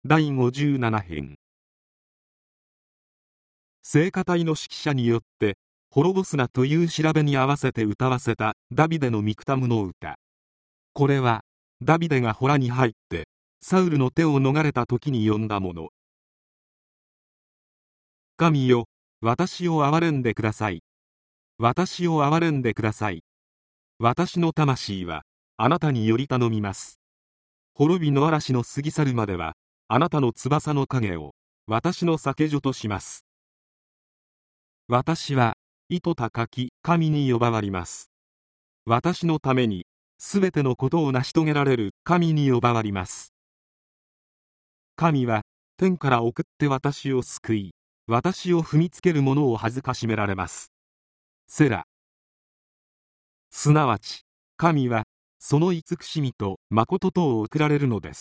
第57編。聖歌隊の指揮者によって滅ぼすなという調べに合わせて歌わせたダビデのミクタムの歌。これはダビデが洞に入ってサウルの手を逃れた時に詠んだもの。神よ、私を憐れんでください。私を憐れんでください。私の魂はあなたにより頼みます。滅びの嵐の過ぎ去るまではあなたの翼の影を私の酒所とします。私は意図高き神に呼ばわります。私のためにすべてのことを成し遂げられる神に呼ばわります。神は天から送って私を救い、私を踏みつける者を恥ずかしめられます。セラ。すなわち神はその慈しみと誠とを送られるのです。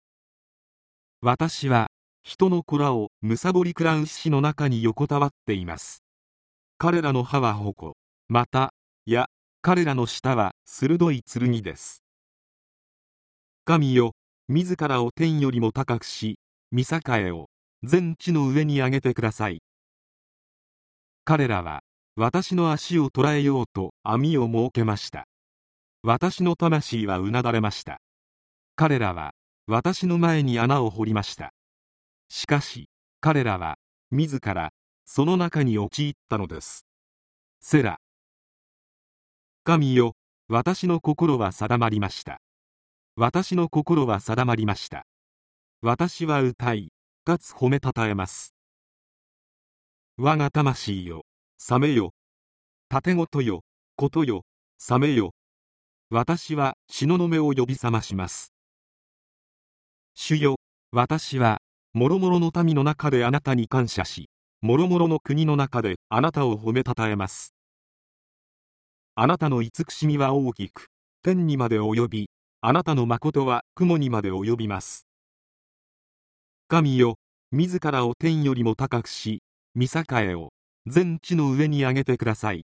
私は人の子らを貪り食らう獅子の中に横たわっています。彼らの歯は矛、また彼らの舌は鋭い剣です。神よ、自らを天よりも高くし、御栄を全地の上に上げてください。彼らは私の足を捕らえようと網を設けました。私の魂はうなだれました。彼らは私の前に穴を掘りました。しかし彼らは自らその中に陥ったのです。セラ。神よ、私の心は定まりました。私の心は定まりました。私は歌いかつ褒めたたえます。我が魂よ、覚めよ。盾事よ、ことよ、覚めよ。私は東雲を呼び覚まします。主よ、私は諸々の民の中であなたに感謝し、諸々の国の中であなたを褒めたたえます。あなたの慈しみは大きく天にまで及び、あなたの誠は雲にまで及びます。神よ、自らを天よりも高くし、御栄を全地の上に上げてください。